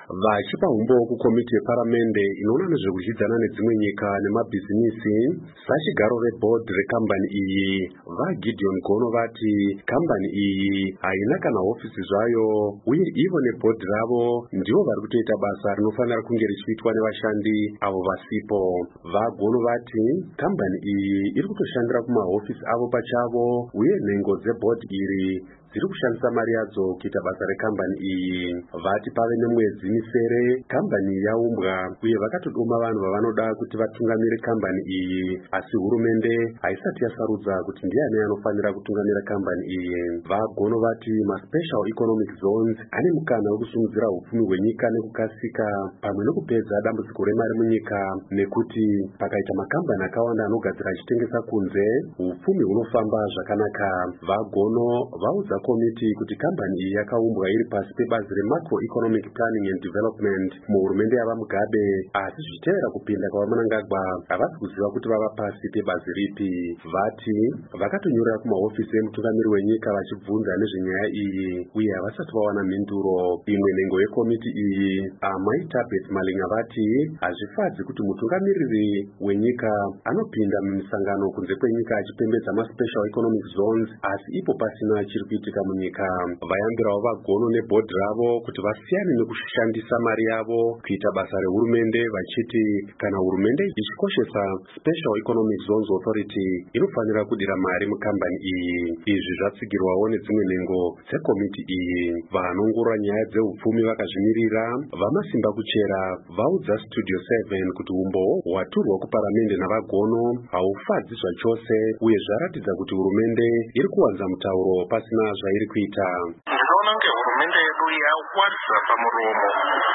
vachipa umbo kukomiti yeparamende inoona nezvekudyidzana nedzimwe nyika nemabhizinisi sachigaro reboard rekambani iyi vaGideon Gono vati kambani iyi haina kana hofisi zvayo uye ivo nebhodhi ravo ndivo vari kutoita basa rinofanira kunge richiitwa nevashandi avo vasipo. VaGono vati kambani iyi iri kutoshandira kumahofisi avo pachavo uye nhengo dzebhodhi iri dziri kushandisa mari yadzo kuita basa rekambani iyi. Vati pave nemwedzi misere kambani yaumbwa uye vakatodoma vanhu vavanoda kuti vatungamire kambani iyi, asi hurumende haisati yasarudza kuti ndiani anofanira kutungamira kambani iyi. VaGono vati maspecial economic zones ane mukana wekusimudzira hupfumi hwenyika nekukasika pamwe nekupedza dambudziko remari munyika, nekuti pakaita makambani akawanda anogadzira achitengesa kunze hupfumi hunofamba zvakanaka. VaGono vaudza komiti kuti kambani iyi yakaumbwa iri pasi pebazi remacroeconomic planning and development muhurumende yavaMugabe, asi zvichitevera kupinda kwavaMnangagwa havasi kuziva kuti vava pasi pebazi ripi. Vati vakatonyorera kumahofisi emutungamiri wenyika vachibvunza nezvenyaya iyi uye havasati vawana mhinduro. Imwe nhengo yekomiti iyi Amai Tabet Malinga vati hazvifadzi kuti mutungamiriri wenyika anopinda mumisangano kunze kwenyika achipembedza maspecial economic zones asi ipo pasina chiri kuitika munyika. Vayambirawo VaGono nebhodhi ravo kuti vasiyane nekushandisa mari yavo kuita basa rehurumende, vachiti kana hurumende ichikoshesa special economic zones authority inofanira kudira mari mukambani iyi. Izvi zvatsigirwawo nedzimwe nhengo dzekomiti iyi. Vanongorora nyaya dzehupfumi vakazvimirira vamasimba kuchera vaudza Studio 7 kuti umbo hwaturwa kuparamende navaGono haufadzi zvachose uye zvaratidza kuti hurumende iri kuwanza mutauro pasina zvairi kuita. Ndinoona kunge hurumende yedu yawadza pamuromo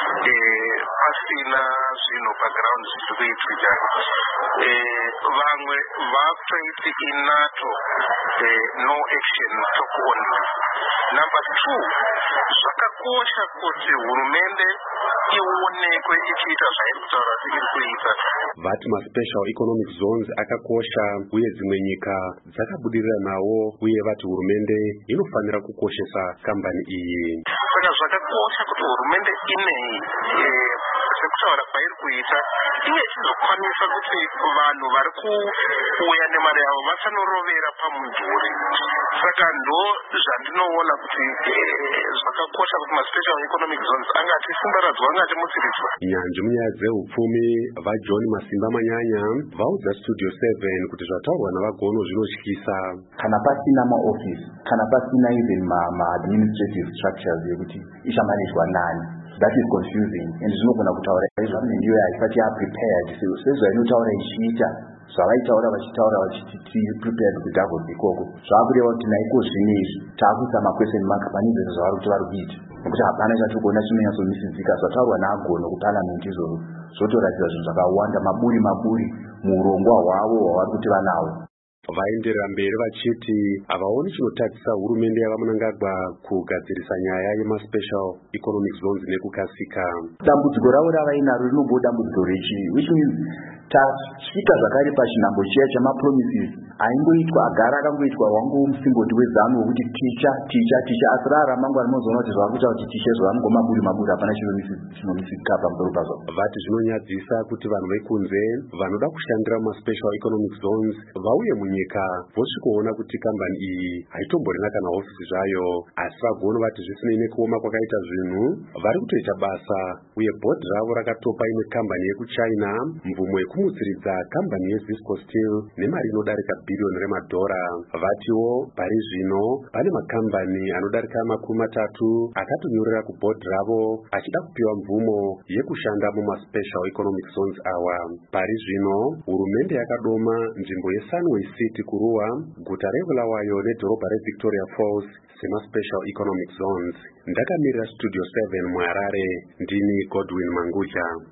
pasina zvinhu paground zviri kuitika. Vamwe vakutoiti inato no action talk only. Number 2, zvakakosha kuti hurumende ionekwe ichiita zvairi kutaura kuti iri kuita. Vati maspecial economic zones akakosha uye dzimwe nyika dzakabudirira nawo uye vati hurumende inofanira kukoshesa kambani iyi. Saka zvakakosha kuti hurumende inei sekutaura kwairi kuita iye ichizokwanisa kuti vanhu vari kuuya nemari yavo vasanorovera pamudhuri. Saka ndo zvandinoona kuti zvakakosha kuti maspecial economic zones angati fumbaradzwa angati musiriswa. Nyanzvi munyaya dzehupfumi vaJohn Masimba Manyanya vaudza Studio 7 kuti zvataurwa navaGono zvinotyisa. Kana pasina maofisi, kana pasina even ma-administrative structures yekuti ichamanejwa nani, that is confusing, and zvinogona kutaura izvamwe ndiyo haisati yaprepared sezvainotaura ichiita zvavaitaura vachitaura vachiti prepared kuti Davos ikoko. Zvaakureva kuti naiko zvinezvi taakuisa maquestion mark pane zvinhu zvavari kuti vari kuita, nokuti hapana chatogona chinonyatsomisizika. Zvataurwa naGono kuparliament izvozvo zvotoratidza zvinhu zvakawanda, maburi muurongwa hwavo hwavari kuti vanawo. Vaenderera mberi vachiti havaoni chinotadzisa hurumende yavaMnangagwa kugadzirisa nyaya yemaspecial economic zones nekukasika. Dambudziko ravo ravainaro rinombo dambudziko rechi, which means tasvika zvakare pachinhambo chiya chamapromises aingoitwa agara akangoitwa wangu musimboti wezano wekuti ticha, asi ramangwana rinozoona kuti zvakuita kuti ticha zvavangomaburi hapana chinomisika pamusoro pazvo. Vati zvinonyadzisa kuti vanhu vekunze vanoda kushandira maspecial economic zones vauye munyika vosvikoona kuti kambani iyi haitomborina kana hofisi zvayo, asi VaGono vati zvisinei nekuoma kwakaita zvinhu vari kutoita basa uye bhodhi ravo rakatopa imwe kambani yekuChina mvumo yekumutsiridza kambani yeZisco Steel nemari inodarika bhiriyoni remadhora. Vatiwo pari zvino pane makambani anodarika 30 akatonyorera kubhodhi ravo achida kupiwa mvumo yekushanda mumaspecial economic zones awa. Pari zvino hurumende yakadoma nzvimbo yeSunway City kuruwa, guta reBulawayo nedhorobha reVictoria Falls semaspecial economic zones. Ndakamirira Studio 7 muHarare, ndini Godwin Manguja.